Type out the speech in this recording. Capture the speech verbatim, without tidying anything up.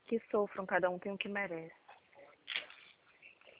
Que sofram, cada um tem o que merece.